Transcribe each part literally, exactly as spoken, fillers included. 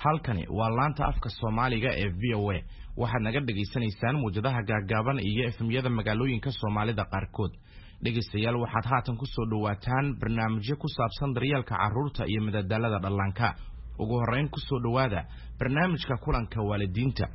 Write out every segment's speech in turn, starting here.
halkani waa laanta afka Soomaaliga ee V O A waxaad naga dhageysanaysaan muujadaha gaagaaban iyo F M-yada magaalooyinka Soomaalida qaarkood. dhegeystayaal waxaad haatan ku soo dhawaataan barnaamijyo ku saabsan daryeelka carruurta iyo madadaalada dhallaanka. ugu horeyn ku soo dhawaada barnaamijka kulanka waalidiinta.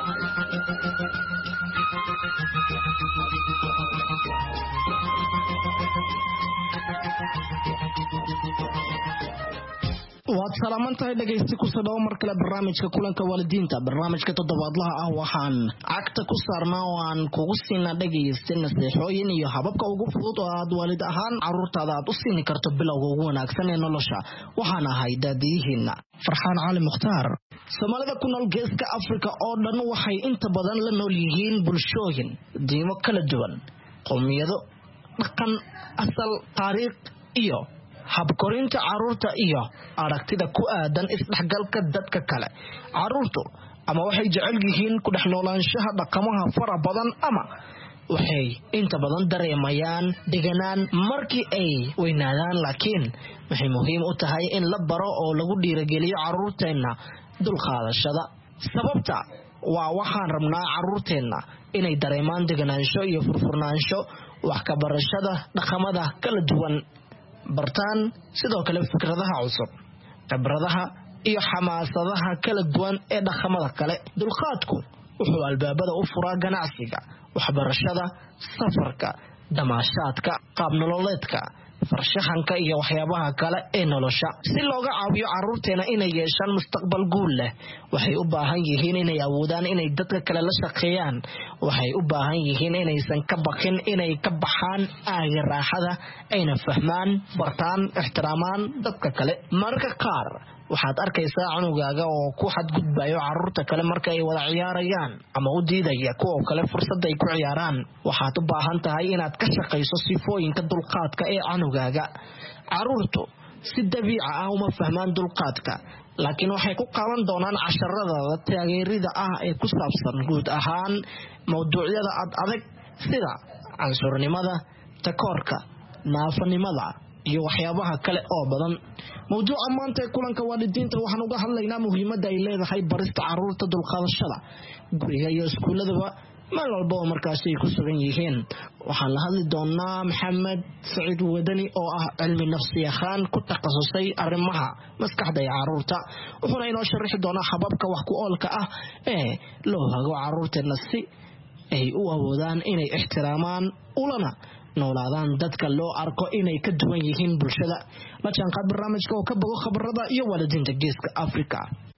waad salaamantahay dhageysti ku soo dhaw mar kale barnaamijka kulanka waalidiinta. barnaamijka toddobaadlaha ah waxaan cagta ku saarnaa oo aan kugu siinaa dhageysti naseexooyin iyo hababka ugu fudud oo aad waalid ahaan carruurtaada aad u siini karto bilowga ugu wanaagsan ee nolosha. waxaan ahay daadiyihiina Farxaan Cali Mukhtaar. Soomaalida ku nool geeska Afrika oo dhan waxay inta badan la nool yihiin bulshooyin diimo kala duwan, qowmiyado, dhaqan, asal, taariikh iyo habkorinta carruurta iyo aragtida ku aadan isdhexgalka dadka kale. Carruurtu ama waxay jecel yihiin ku dhex noolaanshaha dhaqamaha fara badan ama waxay inta badan dareemayaan deganaan markii ay weynaadaan, laakiin waxay muhiim u tahay in la baro oo lagu dhiirigeliyo carruurteenna dulqaadashada. sababta waa waxaan rabnaa carruurteenna inay dareemaan deganaansho iyo furfurnaansho, wax ka barashada dhaqamada kala duwan, bartaan sidoo kale fikradaha cusub, khibradaha iyo xamaasadaha kala duwan ee dhaqamada kale. dulqaadku wuxuu albaabada u furaa ganacsiga, waxbarashada, safarka, damaashaadka, qaab nololeedka, farshaxanka iyo waxyaabaha kale ee nolosha. si looga caawiyo carruurteena inay yeeshaan mustaqbal guul leh, waxay u baahan yihiin inay awoodaan inay dadka kale la shaqeeyaan. waxay u baahan yihiin inaysan ka baqin inay ka baxaan aaga raaxada, ayna fahmaan, bartaan, ixtiraamaan dadka kale. mararka qaar waxaad arkaysaa cunugaaga oo ku xadgudbayo carruurta kale marka ay wada ciyaarayaan ama u diidaya kuwa kale fursad ay ku ciyaaraan. waxaad u baahan tahay inaad ka shaqayso sifooyinka dulqaadka ee cunugaaga. carruurtu si dabiici ah uma fahmaan dulqaadka, laakiin waxay ku qaadan doonaan casharadooda taageerida ah ee ku saabsan guud ahaan mawduucyada ad adag sida cansurnimada, takoorka, naafanimada iyo waxyaabaha kale oo badan. mawduuca maanta ee kulanka waalidiinta waxaan uga hadlaynaa muhiimadda ay leedahay barista carruurta dulqaadashada guriga iyo iskuuladaba meel walba oo markaasi ay ku sugan yihiin. waxaan la hadli doonaa Maxamed Saciid Wadani oo ah cilmi nafsiyaqaan ku takhasusay arrimaha maskaxda ee carruurta. wuxuuna inoo sharaxi doonaa hababka wax ku oolka ah ee loo hago carruurteena si ay u awoodaan inay ixtiraamaan ulana noolaadaan dadka loo arko inay ka duwan yihiin bulshada. la jaanqaad barnaamijka oo ka bogo khabarada iyo waalidiinta geeska Afrika.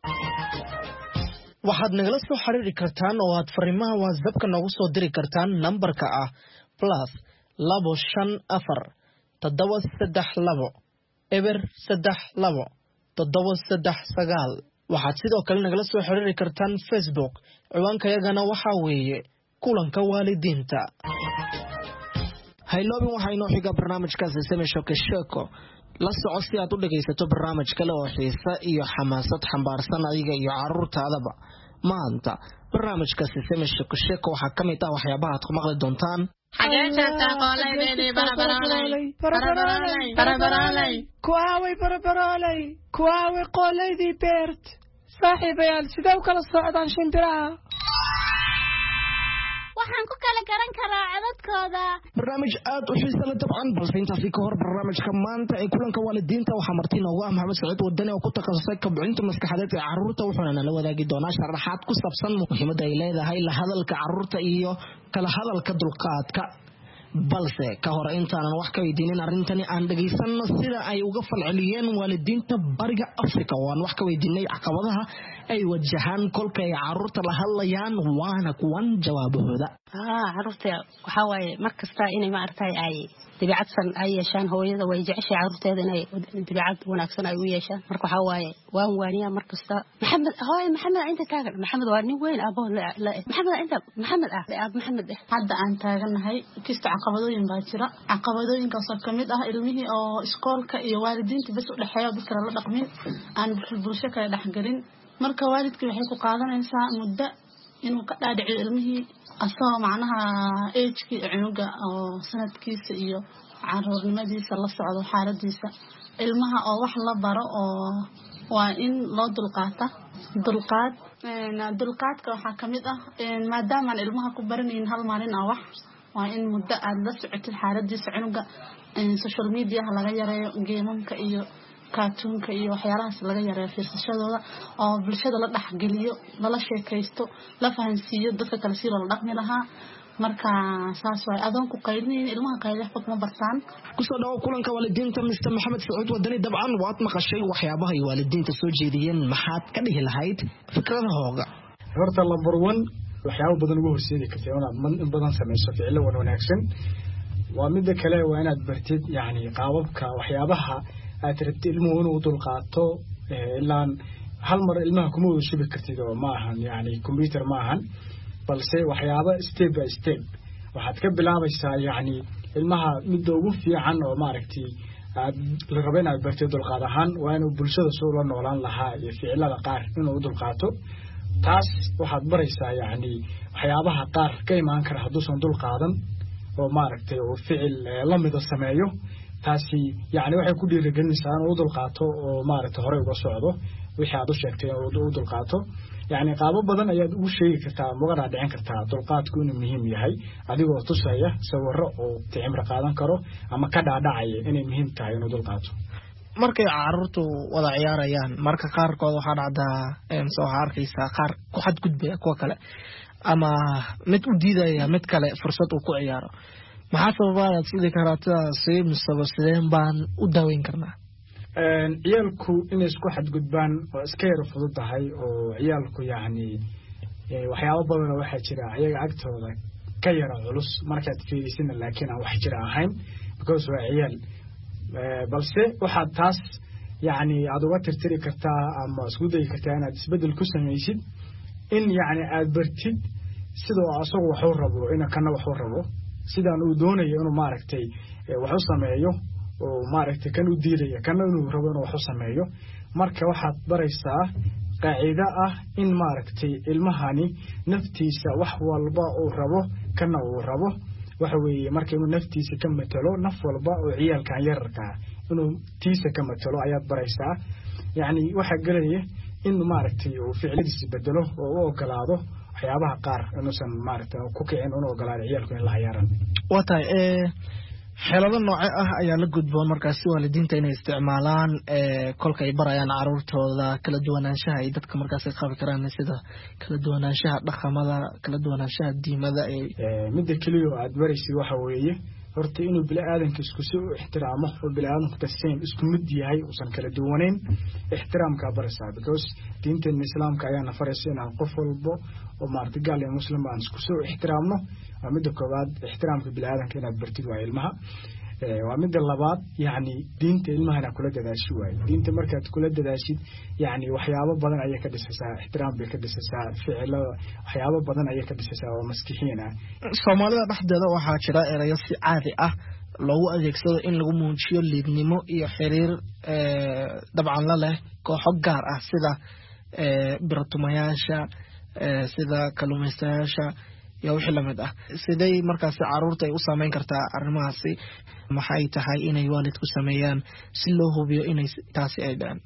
waxaad nagala soo xiriiri kartaan oo aad fariimaha WhatsApp-ka noogu soo diri kartaan nambarka ah plus labo shan afar toddoba saddex labo eber saddex labo toddoba saddex sagaal. waxaad sidoo kale nagala soo xiriiri kartaan Facebook. ciwaankayagana waxaa weeye kulanka waalidiinta. hayloobin waxaa inoo xiga barnaamijkaasi Seme Shoke Sheko. la soco si aad u dhagaysato barnaamij kale oo xiisa iyo xamaasad xambaarsan adiga iyo carruurtaadaba. maanta barnaamijkaasi Seme Shoke Sheko waxaa ka mid ah waxyaabaha aad ku maqli doontaan. kuwaaway barabaraalay kuwaaway qoolaydii beert saaxiibayaal sidee u kala socdaan shimbiraha. waxaan ku kala garan karaa codadkooda. barnaamij aad u xiiso leh dabcan, balse intaasi ka hor barnaamijka maanta ee kulanka waalidiinta waxaa marti noogu ah Maxamed Saciid Wadani oo ku takhasusay kobcinta maskaxeed ee carruurta. wuxuuna nala wadaagi doonaa sharaxaad ku saabsan muhiimadda ay leedahay la hadalka carruurta iyo kala hadalka dulqaadka. balse ka hor intaanan wax ka weydiinin arrintani aan dhagaysanno sida ay uga falceliyeen waalidiinta bariga Afrika oo aan wax ka weydiinay caqabadaha ay wajahaan kolka ay carruurta la hadlayaan, waana kuwan jawaabahooda. haa carruurta waxaa waaye mar kasta inay ma aragtay ay dabeecad san ay yeeshaan. hooyada way jeceshahay carruurteeda inay dabeecad wanaagsan ay u yeeshaan. marka waxaa waaye waan waaniyaa mar kasta. maxamed hooy maxamed inta taagan. maxamed waa nin weyn abo la maxamed inta maxamed ah ab maxamed ah hadda aan taaganahay kista caqabadooyin baa jira. caqabadooyinkaas oo kamid ah ilmihii oo iskoolka iyo waalidiinta bas u dhaxeeyo dadka la dhaqmin aan bulsho kale dhaxgalin. marka waalidkii waxay ku qaadanaysaa muddo inuu ka dhaadhiciyo ilmihii asoo macnaha age-kii cunuga oo sanadkiisa iyo carruurnimadiisa la socdo xaaladiisa. ilmaha oo wax la baro oo waa in loo dulqaata dulqaad dulqaadka waxaa kamid ah maadaama aan ilmaha ku baranayn hal maalin ah wax waa in muddo aad la socotid xaaladiisa cunuga social media laga yareeyo geemamka iyo kaartoonka iyo waxyaalahaas laga yareeyo fiirsashadooda oo bulshada la dhaxgeliyo lala sheekaysto la fahansiiyo dadka kale si loo dhaqmi lahaa marka saas way adoon ku qaylin ilmaha qaylaha xog ma bartaan kusoo dhaw kulanka waalidiinta mister Maxamed Saciid Wadani dabcan waad maqashay waxyaabaha ay waalidiinta soo jeediyeen maxaad ka dhihi lahayd fikradahooga horta number one waxyaabo badan ugu horseedi kartay inaad in badan sameeyso ficilo wanaagsan waa mid kale waa inaad bartid yaani qaababka waxyaabaha aad rabtid ilmuhu inuu dulqaato ilaan hal mar ilmaha kuma wada shubi kartid oo ma ahan yaani computer ma ahan balse waxyaabo step by step waxaad ka bilaabaysaa yaani ilmaha mid ugu fiican oo maaragtay aad la rabo inaad bartid dulqaad ahaan waa inuu bulshada soo la noolaan lahaa iyo ficilada qaar inuu dulqaato taas waxaad baraysaa yaani waxyaabaha qaar ka imaan kara haduusan dulqaadan oo maaragtay oo ficil la mid ah sameeyo taasi yaani waxay ku dhiirigelinaysaa inuu dulqaato oo maaragtay hore uga socdo wixii aad u sheegtay inuu dulqaato yaani qaabo badan ayaad ugu sheegi kartaa magana dhicin kartaa dulqaadku inuu muhiim yahay adigoo tusaya sawirro oo ticimr qaadan karo ama ka dhaadhacaya inay muhiim tahay inuu dulqaato markay carruurtu wada ciyaarayaan marka qaarkood waxaa dhacdaa een soo arkaysaa qaar ku xad gudbaya kuwa kale ama mid u diidaya mid kale fursad uu ku ciyaaro maxaa sababaya sidii karaatada si musabaseen baan u daaweyn karnaa een ciyalku inay isku xad gudbaan oo iska yar fududahay oo ciyalku yaani waxyaabo badan oo waxa jira ayaga agtooda ka yar culus markaad fiirisin laakiin aan wax jira ahayn because waa ciyal balse waxa taas yaani aad uga tirtiri kartaa ama isku day kartaa inaad isbedel ku sameeysid in yaani aad bartid sidoo asagu wax uu rabo in kana wax uu rabo sidaan uu doonayo inuu maaragtay wax u sameeyo oo maaragtay kan u diiday kana inuu rabo inuu wax u sameeyo marka waxaad baraysaa qaacida ah in maaragtay ilmahani naftiisa wax walba uu rabo kana uu rabo waxa weeye marka inuu naftiisa ka matalo naf walba oo ciyalkan yararka inuu tiisa ka matalo ayaad baraysaa yaani waxa galaya in maaragtay uu ficiladiisa bedelo oo uu ogolaado waxyaabaha qaar inuusan maaragtay ku kicin inuu ogolaado ciyalku in la ciyaaran wata ee xeelado nooce ah ayaa la gudboon markaas waalidiinta inay isticmaalaan ee kolka ay barayaan carruurtooda kala duwanaanshaha ay dadka markaas ay qabi karaan sida kala duwanaanshaha dhaqamada kala duwanaanshaha diimada ee mid kaliya aad baraysid waxa weeye horta inuu bilaadanka isku soo ixtiraamo oo bilaadanku taseen isku mid yahay oo san kala duwaneyn ixtiraamka baraysaa because diinta islaamka ayaa nafaraysa in qof walba oo maartay gaal iyo muslim aan isku soo ixtiraamno waa mid koobaad ixtiraamka bilaadanka inaad bartid waa ilmaha ee waa mid labaad yaani diinta ilmaha kula dadaashid way diinta markaad kula dadaashid yaani waxyaabo badan ayay ka dhisaysaa ixtiraam bay ka dhisaysaa ficilo waxyaabo badan ayay ka dhisaysaa oo maskixiin ah Soomaalida dhexdeeda waxaa jira erayo si caadi ah loogu adeegsado in lagu muujiyo liidnimo iyo xiriir ee dabcan la leh kooxo gaar ah sida ee birtumayaasha ee sida kalumaystayaasha iyo wixii lamid ah sidee markaas carruurta ay u saameyn kartaa arrimahaasi maxay tahay inay waalidku sameeyaan si loo hubiyo inay taasi ay dhacaan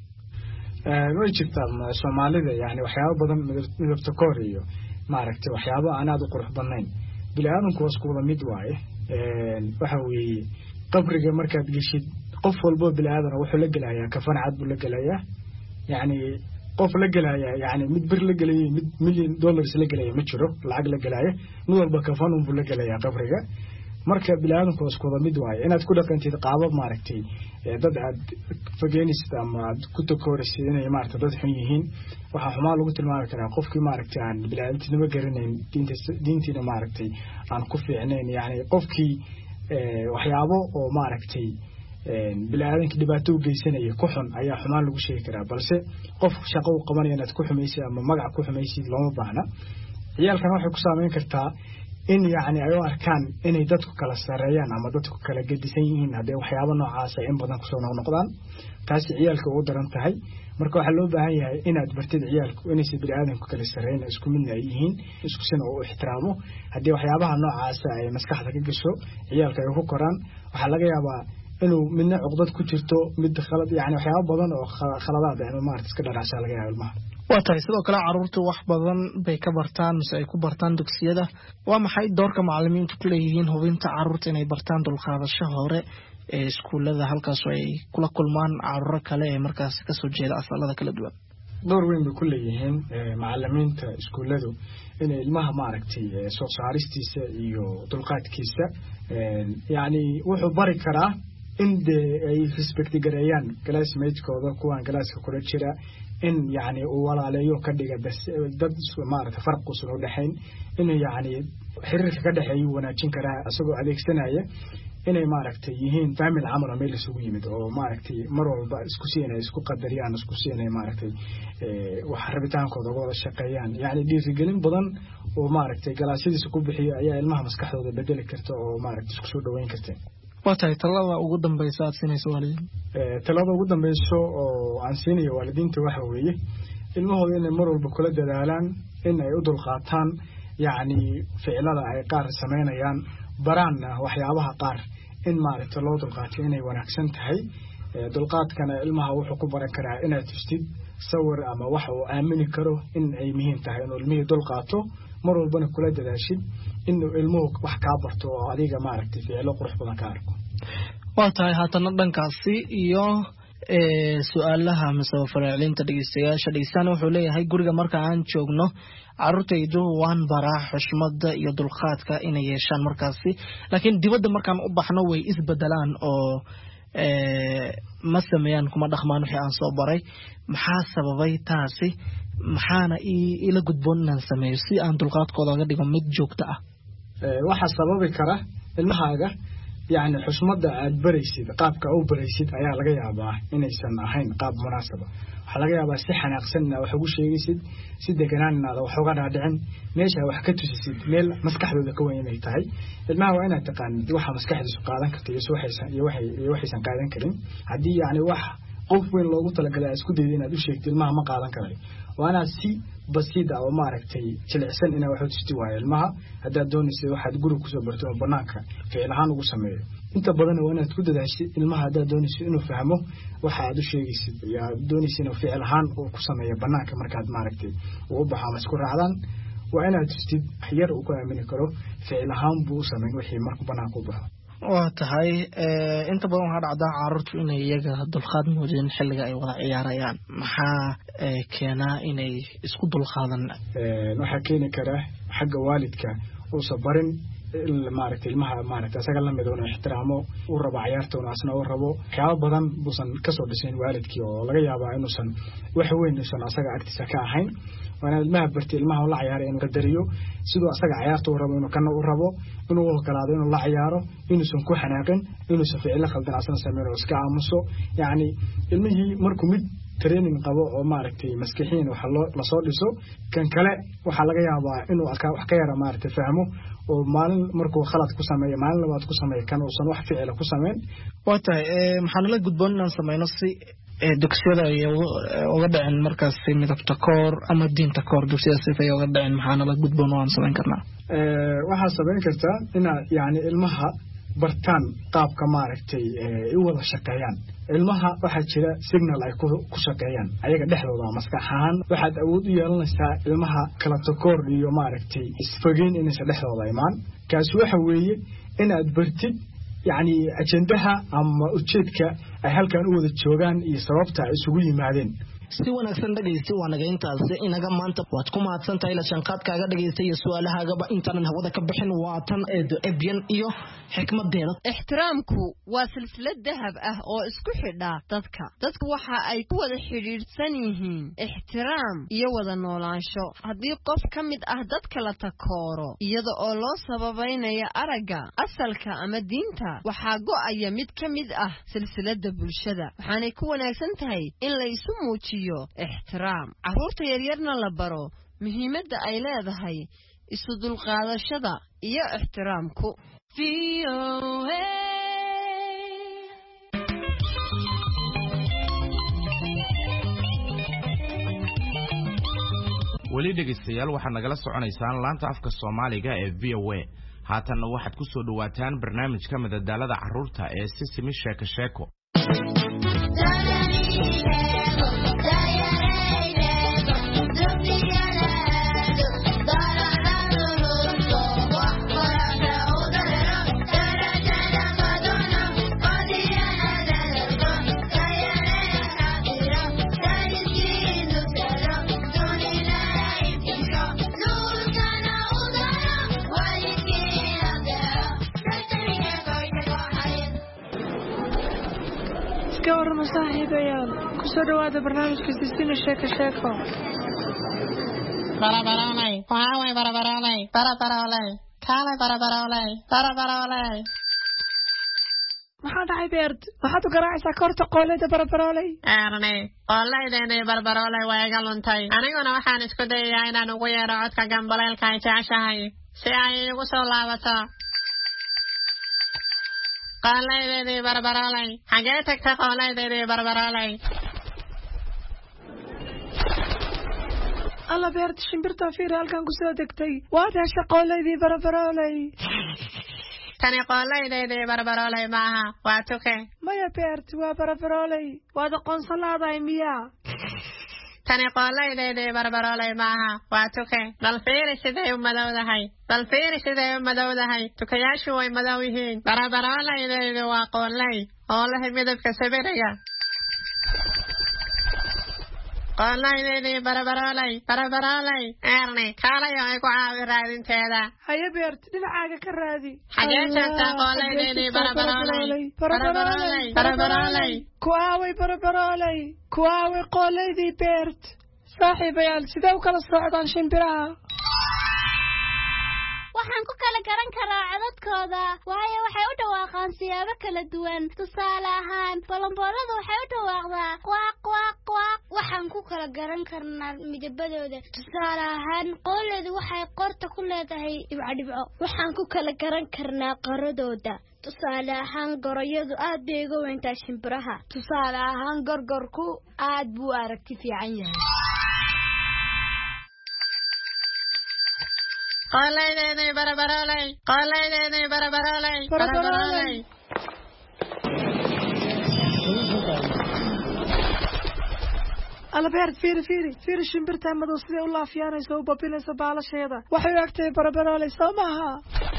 ee way jirtaa Soomaalida yaani waxyaabo badan midabta koor iyo maaragtay waxyaabo aan aad u qurux badnayn bilaadanku waa isku wada mid waaye ee waxa weeye qabriga markaad gashid qof walba bilaadan wuxuu la galayaa kafan cad buu la galayaa yaani qof la galaya yaani mid bir la galay mid million dollars la galay ma jiro lacag la galay mid walba kafan uu la galaya qabriga marka bilaadanku isku wada mid waaye inaad ku dhaqantid qaabab maaragtay dad aad fageynista ama ku takooraysid inay maaragtay dad xun yihiin waxa xumaa lagu tilmaami karaa qofkii maaragtay aan bilaadantinimo garanayn diinta diintiina maaragtay aan ku fiicnayn yaani qofkii waxyaabo oo maaragtay bilaadanka dhibaato u geysanaya ku xun ayaa xumaan lagu sheegi karaa balse qof shaqo u qabanaya inaad ku xumaysid ama magac ku xumaysid looma baahna ciyalkan waxay ku saameyn kartaa in yaani ay arkaan inay dadku kala sareeyaan ama dadku kala gedisan yihiin hadee waxyaabo noocaas ah in badan ku soo noqdaan taasi ciyalka ugu daran tahay marka waxa loo baahan yahay inaad bartid ciyalku inay si bilaadanku kala sareeyaan isku mid yihiin isku sina oo ixtiraamo hadii waxyaabaha noocaas ah ay maskaxda ka gasho ciyalka ay ku koraan waxa laga yaabaa inuu midna cuqdad ku jirto mid khalad yani waxyaabo badan oo khaladaad ah maaragtay iska dharaashaa laga yaabo ilmaha waa tahay sidoo kale carruurtu wax badan bay ka bartaan mise ay ku bartaan dugsiyada waa maxay doorka macallimiintu ku leeyihiin hubinta carruurta inay bartaan dulqaadasho hore ee iskuullada halkaas ay kula kulmaan carruuro kale ee markaas kasoo jeeda asalada kala duwan door weyn bay ku leeyihiin macallimiinta iskuulladu inay ilmaha maaragtay soo saaristiisa iyo dulqaadkiisa yani wuxuu bari karaa in de ay respect gareeyaan classmatekooda kuwan classka kula jira in yani uu walaaleeyo ka dhiga dad maaragtay farq uusan u dhaxayn in yani xiriirka ka dhaxeeyo wanaajin karaa asagoo adeegsanaya inay maaragtay yihiin family camal meel isugu yimid oo maaragtay mar walba isku siinay isku qadariyaan isku siinay maaragtay ee wax rabitaankooda wada shaqeeyaan yani dhiirigelin badan oo maaragtay galaashadiisa ku bixiyo ayaa ilmaha maskaxdooda bedeli karta oo maaragtay isku soo dhaweyn karta waatay talada ugu dambaysa aad siinayso waalidiin ee talada ugu dambayso oo aan siinayo waalidiinta waxa weeye ilmahooda inay mar walba kula dadaalaan in ay u dulqaataan yani ficilada ay qaar sameynayaan baraana waxyaabaha qaar in maaragtay loo dulqaato inay wanaagsan tahay dulqaadkana ilmaha wuxuu ku baran karaa inaad tustid sawir ama wax uu aamini karo in ay muhiim tahay inuu ilmihii dulqaato mar walbana kula dadaashid inuu ilmuhu wax kaa barto oo adiga maaragtay ficilo qurux badan ka arko waa tahay haatana dhankaasi iyo su-aalaha mise faraacilinta dhegeystayaasha dhegeystaan wuxuu leeyahay guriga marka aan joogno carruurtaydu waan baraa xushmada iyo dulqaadka inay yeeshaan markaasi laakiin dibadda markaan u baxno way isbedelaan oo ma sameeyaan kuma dhaqmaan wixii aan soo baray maxaa sababay taasi maxaana ila gudboon inaan sameeyo si aan dulqaadkooda uga dhigo mid joogto ah waxaa sababi kara ilmahaaga يعني حشمة عاد بريسيد قابك أو بريسيد أيها لقى يابا إني سنة هين قاب مناسبة حلقة يابا سحنا قسنا وحوش يجسد سيد جناننا لو حوجنا دعن ماشي وحكته سيد ميل مسكح ذا كوين يتاعي الماء وين تقان يوحى مسكح ذا سقالن كتير يسوحي يوحي يوحي سنقالن كريم عدي يعني وح قف وين لو قلت لك لا اسكت دينا دوش يكتير الماء ما قالن كريم وأنا سي بسيطة أو معركتي تلعسن إنه واحد استوى المها هذا دوني سي واحد جروك سبرتو بناك في الهان وسميه أنت بدنا وأنا تقول ده الشيء المها هذا دوني سي إنه فهمه واحد شيء يا دوني سي إنه في الهان وسميه بناك مركز معركتي وأبها مسكور علان وأنا تستيد حير وكان من كرو في الهان بوسمين وحي مركب بناك وبها waa tahay inta badan waxaa dhacdaa carruurtu inay iyaga dulqaad muujin xilliga ay wada ciyaarayaan maxaa keenaa inay isku dulqaadan waxaa keeni kara xagga waalidka uusan barin maaragtay ilmaha maaragtay asaga la mid oo ixtiraamo uu rabo ciyaartoona asna uu rabo waxyaabo badan buusan kasoo dhisayn waalidkii oo laga yaabaa inuusan wax weyn uusan asaga agtiisa ka ahayn waana ilmaha bartay ilmaha la ciyaaray inuu qadariyo sidoo asaga ciyaarta uu rabo inuu kana uu rabo inuu ogolaado inuu la ciyaaro inuusan ku xanaaqin inuusan ficilo khaldan asna sameeyo iska aamuso yani ilmihii markuu mid training qabo oo maaragtay maskaxiin waxa la soo dhiso kan kale waxa laga yaabaa inuu wax ka yara maaragtay fahmo oo maalin markuu khalad ku sameeyo maalin labaad ku sameeyo kan uusan wax ficilo ku sameyn waa tahay maxaan la gudboon inaan sameeyno si dugsiyada ay uga dhacin markaas midabta koor ama diinta koor dugsiyada si ay uga dhacin maxaan la gudboon waan sameyn karnaa ee waxa sameyn kartaa ina yani ilmaha bartaan qaabka maaragtay ee u wada shaqeeyaan ilmaha waxa jira signal ay ku shaqeeyaan ayaga dhexdooda maskaxahan waxaad awood u yeelanaysaa ilmaha kala takoor iyo maaragtay isfageen inay dhexdooda imaan kaas waxa weeye inaad bartid يعني ajendaha ama ujeedka ay halkan u wada joogaan iyo sababta ay isugu yimaadeen si wanaagsan dhageysti waa naga intaas inaga maanta waad ku mahadsan tahay la shanqaadkaaga dhageystay iyo su'aalahaagaba intaan hawada ka bixin waa tan eedo ebyan iyo xikmadeeda ixtiraamku waa silsilad dahab ah oo isku xidha dadka dadku waxa ay ku wada xiriirsan yihiin ixtiraam iyo wada noolaansho haddii qof ka mid ah dadka la takooro iyada oo loo sababaynayo aragga asalka ama diinta waxaa go'aya mid ka mid ah silsilada bulshada waxaanay ku wanaagsan tahay in la isu muujiyo ixtiraam carruurta yaryarna la baro muhiimadda ay leedahay isu dulqaadashada iyo ixtiraamku weli dhegeystayaal waxaad nagala soconaysaan laanta afka Soomaaliga ee V O A haatanna waxaad ku soo dhawaataan barnaamijka madadaalada carruurta ee Sisimi Sheeko Sheeko. صاحبيال كسر هذا برنامج كسيسين الشيك الشيكو برا براولي واوي برا براولي برا براولي كالي برا براولي برا براولي maxaa dhacay beert waxaad u garaacaysaa koorta qooleyda barbarooley aanay qooleydeena barbarooley waa iga luntay aniguna waxaan isku dayayaa inaan ugu yeero codka gambaleelka ay jeceshahay si ay igu soo laabato qooleydeedii barbarooley xagee tagtay qooleydeedii barbarooley alla beert shimbirta fiir halkan ku soo degtay waad heshay qooleydii barbarooley tani qooleydeedii barbarooley maaha waa tuke maya beert waa barbarooley waad aqoonsalaadahay miya tani qooleydeedii barbarooley maaha waa tuke bal fiiri siday u madowdahay bal fiiri siday u madowdahay tukayaashu way madow yihiin barbarooleydeedu waa qooley oo leh midabka sabiriga qooleydeedii barbarooley barbarooley eerni kaalayo ay ku caawi raadinteeda haye beert dhinacaaga ka raadi xagee joogtaa qooleydeedii barbarooley barbarooley barbarooley ku aaway barbarooley ku aaway qooleydii beert saaxiibayaal sidee u kala socdaan shimbiraha waxaan ku kala garan karaa codadkooda waayo waxay u dhawaaqaan siyaabo kala duwan tusaale ahaan bolombooladu waxay u dhawaaqdaa quaaq quaaq quaaq waxaan ku kala garan karnaa midabadooda tusaale ahaan qooleydu waxay qorta ku leedahay dhibco dhibco waxaan ku kala garan karnaa qaradooda tusaale ahaan goroyadu aad bay uga weyntaa shimbiraha tusaale ahaan gorgorku aad buu aragti fiican yahay qooleydeedii barbarooley qooleydeedii barbarooley barbarooley alla beert fiiri fiiri fiiri shimbirta madow siday u laafiyaanayso u babinayso baalasheeda waxay u egtahay barbarooley soo maaha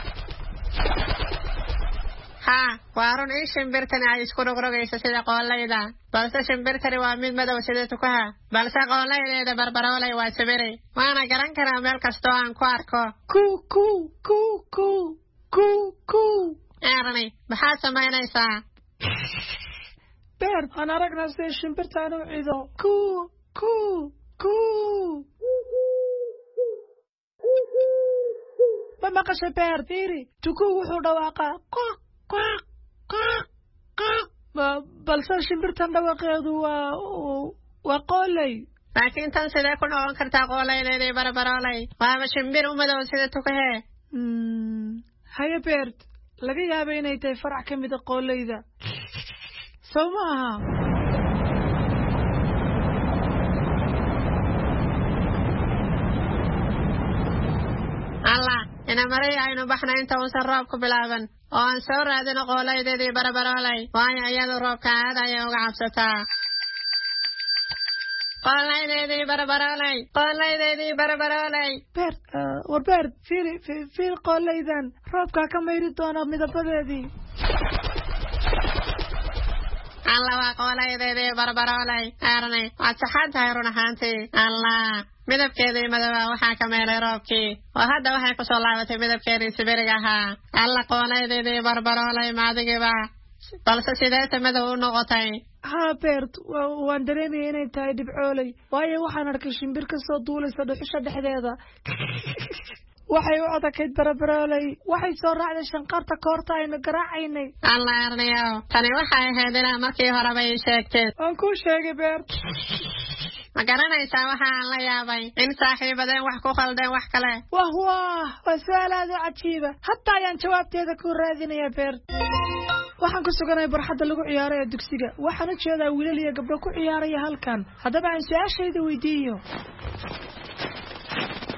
haa waa run in shimbirtani ay isku rogrogayso sida qooleyda balse shimbirtani waa mid madow sida tukaha balse qooleydeeda barbarooley waa sabiri waana garan karaa meel kastoo aan ku arko ku ku ku ku ku ku eerni maxaad samaynaysaa beert aan aragnaa siday shimbirtaan u cido ku ku ku ma maqashay beert fiiri tukuu wuxuu dhawaaqaa qoq qoq qoq qoq balse shimbirtan dhawaaqeedu waa waa qooley laakiin tan sidee ku noqon kartaa qooleydeedii barbarooley waaba shimbir u madow sida tukahee haye beert laga yaaba inay tahay farac ka mida qooleyda soo ma aha allah ina maray aynu baxna inta uusan roobku bilaaban oo aan soo raadino qooleydeedii barbarooley waayo iyadu roobka aad ayay uga cabsataa qooleydeedii barbarooley qooleydeedii barbarooley beert war beert fiiri fiir qooleydan roobkaa ka mayri doona midabadeedii alla waa qooleydeedii barbarooley eerni waad saxan tahay run ahaantii allah midabkeedii madowaa waxaa ka meelay roobkii oo hadda waxay ku soo laabatay midabkeedii sibiriga ahaa alla qooleydeedii barbarooley maadigiiba balse sideeta madow u noqotay haa beert waan dareemaya inay tahay dhibcooley waayo waxaan arkay shimbir ka soo duulaysa dhuxusha dhexdeeda waxay u adakayd barbarooley waxay soo raacday shanqarta koorta aynu garaacaynay alla erniyow tani waxay ahayd inaa markii horeba ii sheegteen waan kuu sheegay beert ma garanaysaa waxa aan la yaabay in saaxiibadeen wax ku khaldeen wax kale wah wah waa su-aal aad u cajiiba hataa ayaan jawaabteeda ku raadinayaa beert waxaan ku suganahay barxadda lagu ciyaaray ee dugsiga waxaan u jeedaa wiilal iyo gabdho ku ciyaaraya halkan haddaba aan su-aashayda weydiiyo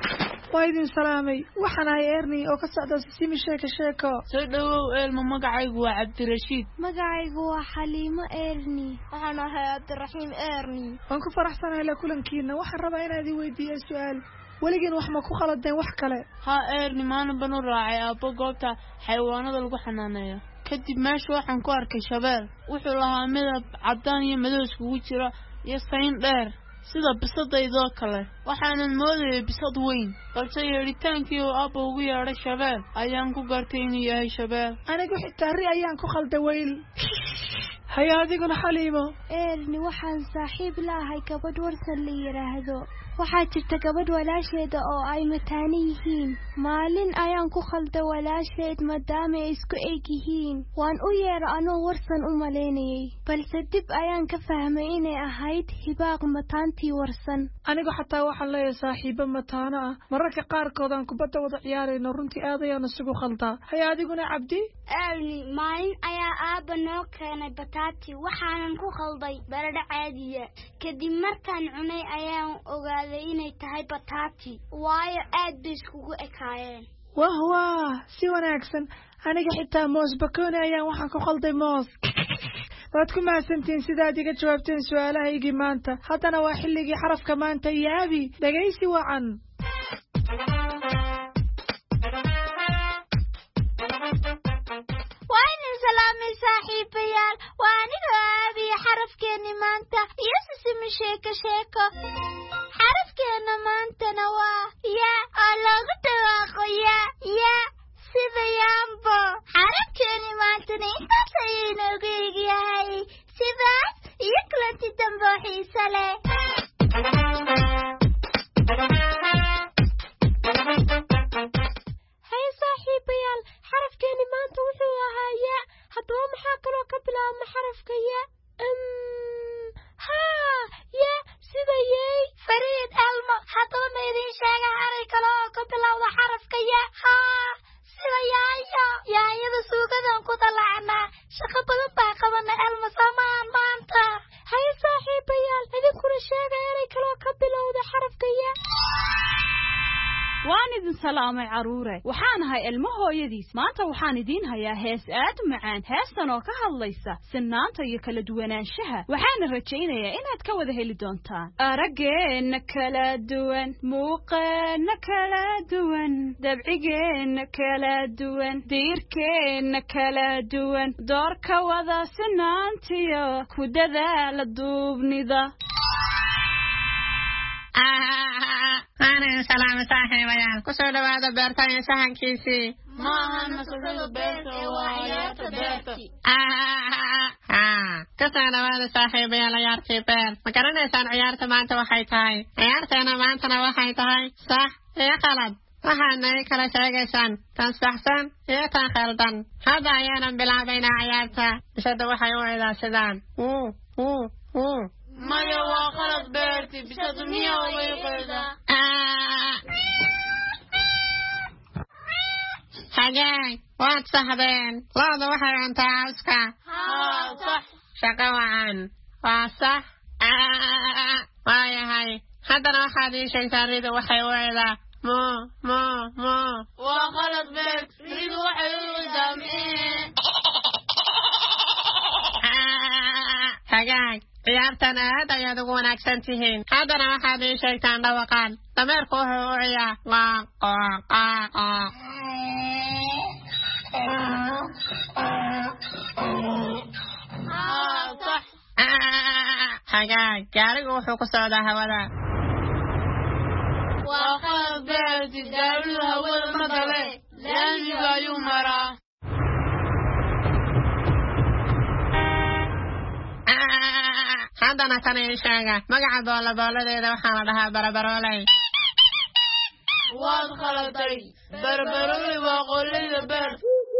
وايدين سلامي وحنا إيرني أو كسعد سيمي شيكا شيكا سدو إلما مقعيقوا عبد الرشيد مقعيقوا حليمة إيرني وحنا هاي عبد الرحيم إيرني وانكو فرح سنة إلى كل كينا وحن ربعين هذه ويدي السؤال ولكن وحما كو خلدين وحكله ها إيرني ما نبنو راعي أبو قوبتا حيوانات لغو حنانية kadib meesha waxaan ku arkay shabeel wuxuu lahaa midab cadaan iyo madow iskugu jira iyo sayn dheer sida bisadaydo kale waxaan moodayay bisad weyn balse yeeritaankii oo aabbo ugu yeedhay shabeel ayaan ku gartay inuu yahay shabeel anigu xitaa ri ayaan ku khalday weyl haya adiguna xaliimo eerni waxaan saaxiib laahay gabadh warsan la yiraahdo waxaa jirta gabadh walaasheeda oo ay mataani yihiin maalin ayaan ku khalday walaasheed maadaama ay isku eg yihiin waan u yeeray anoo warsan u maleynayay balse dib ayaan ka fahmay inay ahayd hibaaq mataantii warsan anigu xataa waxaan leeyahay saaxiibo mataana ah mararka qaarkood aan kubadda wada ciyaarayno runtii aad ayaan isugu khaldaa haya adiguna cabdi eerni maalin ayaa aabba noo keenay bataati waxaanan ku khalday baradho caadiya kadib markaan cunay ayaan ogaaday inay tahay bataati waayo aad bay iskugu ekaayeen wah wah si wanaagsan aniga xitaa moos bakooni ayaan waxaan ku khalday moos waad ku mahadsantiin sidaad iga jawaabteen su'aalahaygii maanta haddana waa xilligii xarafka maanta iyo abi dhegaysi wacan سلامي صاحبيال وانيغا ابي حرفكيني مانتا يسسمي شيكا شيكا حرفكينا مانتا نوا يا الاغتا واقو يا يا سيدا يامبو حرفكيني مانتا نينتا سيينو غيغي هاي سيدا يكلنتي تنبو حيسالي هاي صاحبيال حرفكيني مانتا وحوها هاي حتى ما حاكلوا كبلا ما حرف كيا أم ها يا سيدا يي فريد ألما حتى ما يدين شاقة هاري كلوا كبلا ولا حرف كيا ها سيدا يا يا يا يدا سوقا دان كطلعنا شقا بدن باقبنا ألما سامان مانتا هاي صاحبي يال هذي كل شاقة هاري كلوا كبلا ولا حرف كيا waan idin salaamay caruure waxaan ahay ilmahooyadiis maanta waxaan idin hayaa hees aad u macaan heestan oo ka hadlaysa sinaanta iyo kala duwanaanshaha waxaan rajaynayaa inaad ka wada heli doontaan araggeena kala duwan muuqeena kala duwan dabcigeena kala duwan diirkeena kala duwan doorka wada sinaantiyo ku dadaala duubnida أنا سلام صاحي ويان كسر هذا بيرتاي سهن كيسي ما هن مسؤول بيرت وعيات بيرتي آه آه كسر هذا صاحي ويان عيارتي بير ما كان إنسان عيارته ما أنت وحيتاي عيارته أنا ما أنت وحيتاي صح يا خالد وحنا كلا شيء إنسان تنصحسن يا تنخلدن هذا عيانا بلعبنا عيارته بشد وحيو إذا سدان أوه أوه أوه ما يوا خلص بيرتي بشد مية ويقيدا حاجاي واد صاحبين لا وحي أنت عاوزك ها صح شقوعا وصح واي هاي هذا واحد يشي تريد وحي ويدا مو مو مو وخلص بيرت ريد وحي ويدا حاجاي ciyaartana aad ayaad ugu wanaagsan tihiin haddana waxaad ii sheegtaan dhawaqaan dameerku wuxuu u ciyaa qaaq qaaq qaaq صح hagaag gaarigu wuxuu ku socdaa hawada waa qalad beerti gaarigu hawada ma gale laamiga ayuu maraa haddana tan ii sheega magaca boolabooladeeda waxaa la dhahaa barabarooley waad khalatay barabarooley waa qolleyda beer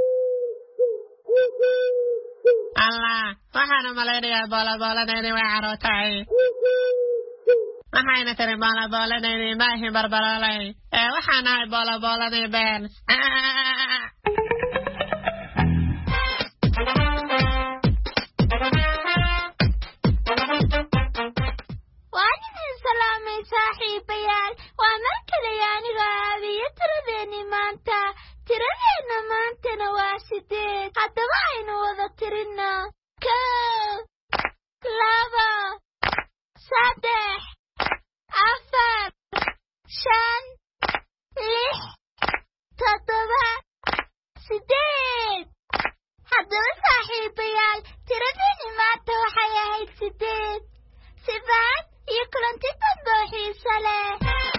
allah waxaana malaynayaa boolabooladeedii way carootay waxayna tiri boolabooladeedii ma ahi barbarooley ee waxaan ahay boolabooladii beer صاحبيال وما كلا يعني غابي tiradeena maantana waa sideed haddaba aynu wada tirinno kow laba saddex afar shan lix toddoba sideed haddaba saaxiibayaal tiradeeni maanta waxay ahayd sideed sifaad iyo kulanti dambe oo xiiso leh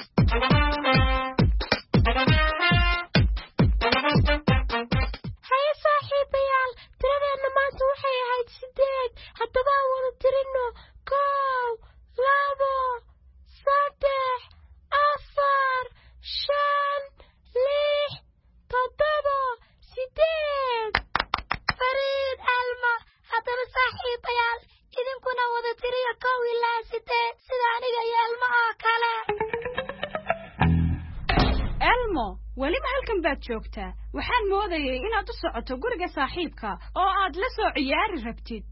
haye saaxiibayaal tiradeena maanta waxay ahayd sideed haddaba aan wada tirinno kow labo saddex afar shan lix toddoba sideed fariid alma haddaba saaxiibayaal idinkuna wada tiriya kow ilaa sideed sida aniga iyo elmo oo kale elmo weliba halkan baad joogtaa waxaan moodayay inaad u socoto guriga saaxiibka oo aad la soo ciyaari rabtid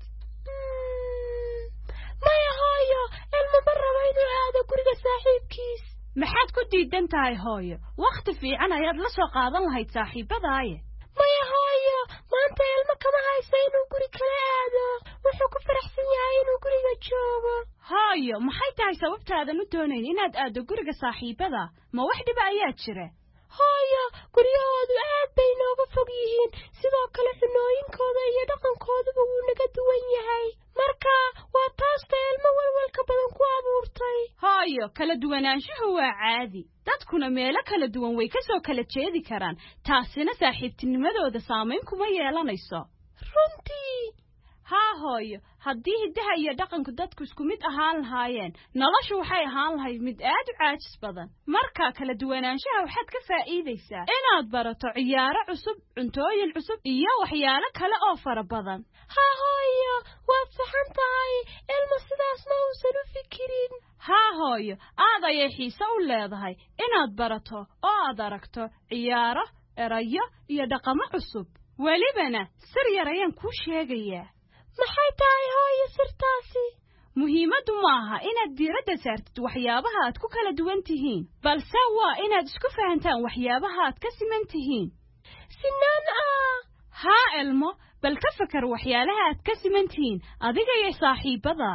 maya hooyo elmo ma rabo inuu aado guriga saaxiibkiis maxaad ku diidan tahay hooyo wakhti fiican ayaad la soo qaadan lahayd saaxiibadaaye maya hooyo maanta elmo kama hayso inuu guri kala aado wuxuu ku faraxsan yahay inuu guriga joogo hooyo maxay tahay sababtaadan u doonayn inaad aado guriga saaxiibada ma wax dhiba ayaa jira hooyo guryahoodu aad bay nooga fog yihiin sidoo kale cunooyinkooda iyo dhaqankooduba wuu naga duwan yahay marka waa taasta elmo walwalka badan ku abuurtay hooyo kala duwanaanshuhu waa caadi dadkuna meelo kala duwan way ka soo kala jeedi karaan taasina saaxiibtinimadooda saamayn kuma yeelanayso runtii haa hooyo haddii hiddaha iyo dhaqanku dadku isku mid ahaan lahaayeen noloshu waxay ahaan lahayd mid aad u caajis badan marka kala duwanaanshaha waxaad ka faa'iidaysaa inaad barato ciyaaro cusub cuntooyin cusub iyo waxyaalo kale oo fara badan haa hooyo waad saxan tahay elmo sidaas ma uusan u fikirin haa hooyo aad ayay xiise u leedahay inaad barato oo aad aragto ciyaaro erayo iyo dhaqamo cusub welibana sir yar ayaan kuu sheegayaa maxay tahay hooyo sirtaasi muhiimaddu maaha inaad diiradda saartid waxyaabaha aad ku kala duwan tihiin balse waa inaad isku fahantaan waxyaabaha aad ka siman tihiin sinaan ah haa elmo bal ka fakar waxyaalaha aad ka siman tihiin adiga iyo saaxiibada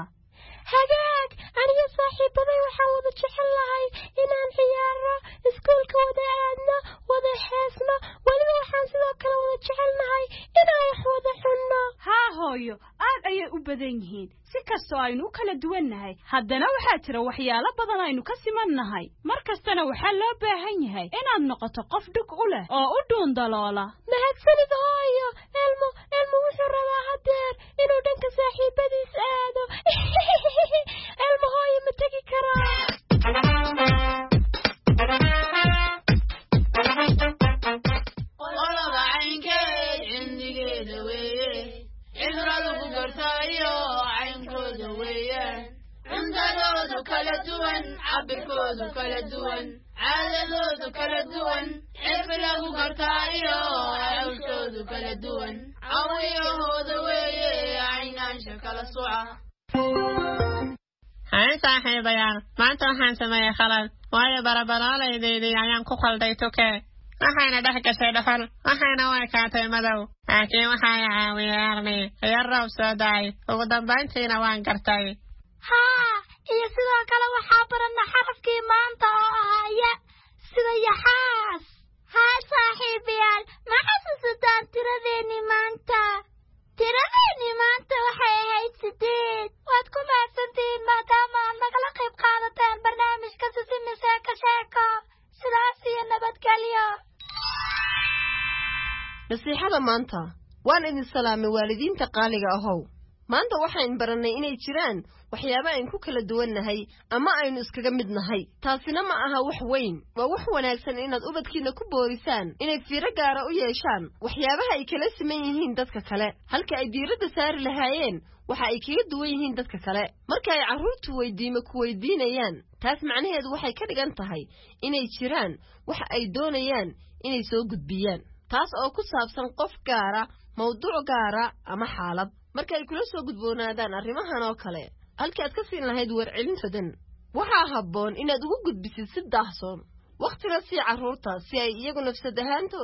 hagaag aniga saaxiibaday waxaan wada jecel lahay inaan ciyaaro iskuulka wada aadno wada heesno weliba waxaan sidoo kale wada jecelnahay inaan wax wada cunno haa hooyo aad ayay u badan yihiin si kastoo aynu u kala duwannahay haddana waxaa jira waxyaalo badan aynu ka simannahay mar kastana waxaa loo baahan yahay inaad noqoto qof dhug u leh oo u dhuundaloola mahadsanid hooyo elmo elmo wuxuu rabaa hadeer inuu dhanka saaxiibadiis aado elmo hooyo ma tegi karaa qolada caynkeed cindigeeda weeye cibra lagu gartaayo caynkooda weeyaan cuntadoodu kala duwan cabirkoodu kala duwan caadadoodu kala duwan cirbi lagu gartaayo cawshoodu kala duwan cawiyahooda weeye caynaansha kala suca haye saaxiibayaal maanta waxaan sameeyey khalad waayo barabaroolaydaydii ayaan ku khalday tuke waxayna dhex gashay dhuxul waxayna u ekaatay madow laakiin waxaa i caawiyey arni iyo roob soo da'ay ugu dambayntiina waan gartay haa iyo sidoo kale waxaa baranna xarafkii maanta oo ahaa ya sida yaxaas haa saaxiibayaal ma xasuusataan tiradeennii maanta tiradeennii maanta waxay ahayd sideed waad ku mahadsantihiin maadaama aad nagala qayb qaadateen barnaamijka sisimi sheeko sheeko sidaas iyo nabadgelyo nasiixada maanta waan idin salaamay waalidiinta qaaliga ahow maanta waxaan barannay inay jiraan waxyaabo aynu ku kala duwannahay ama aynu iskaga mid nahay taasina ma aha wax weyn waa wax wanaagsan inaad ubadkiina ku boorisaan inay fiiro gaara u yeeshaan waxyaabaha ay kala siman yihiin dadka kale halka ay diiradda saari lahaayeen waxa ay kaga duwan yihiin dadka kale marka ay carruurtu weydiimo ku weydiinayaan taas macnaheedu waxay ka dhigan tahay inay jiraan waxa ay doonayaan inay soo gudbiyaan taas oo ku saabsan qof gaara mawduuc gaara ama xaalad marka ay kula soo gudboonaadaan arrimahan oo kale halkii aad ka siin lahayd warcelin fadan waxaa habboon inaad ugu gudbisid si daahsoon wakhtiga sii carruurta si ay iyagu nafsad ahaantooda